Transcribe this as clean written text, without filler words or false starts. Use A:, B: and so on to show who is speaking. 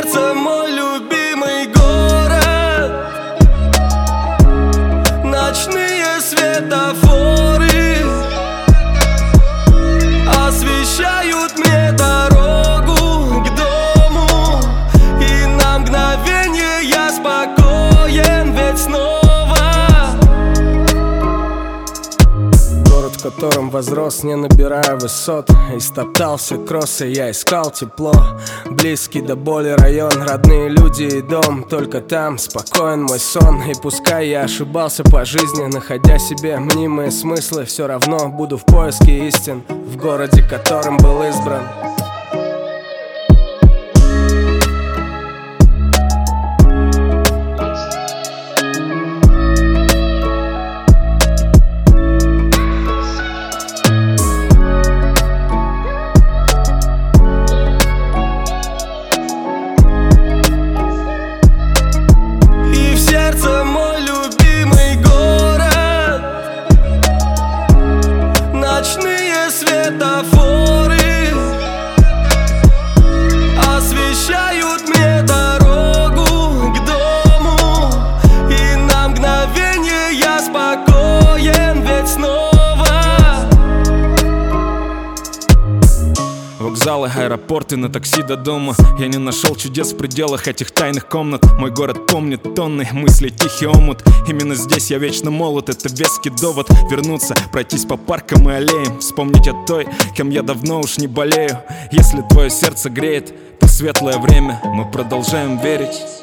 A: сердце мой любимый город. Ночные светофоры освещают мне дорогу к дому, и на мгновение я спокоен, ведь снова город, в котором возрос, не набирая высот. Истоптался кроссы, я искал тепло. Близкий до боли район, родные люди и дом. Только там спокоен мой сон. И пускай я ошибался по жизни, находя себе мнимые смыслы, все равно буду в поиске истин в городе, которым был избран. Сердце мой любимый город. Ночные светофоры освещают мне дорогу к дому, и на мгновение я спокоен, ведь снова
B: вокзалы, аэропорты, на такси до дома. Я не нашел чудес в пределах этих тайных комнат. Мой город помнит тонны мыслей, тихий омут. Именно здесь я вечно молод, это веский довод вернуться, пройтись по паркам и аллеям, вспомнить о той, кем я давно уж не болею. Если твое сердце греет, то светлое время мы продолжаем верить.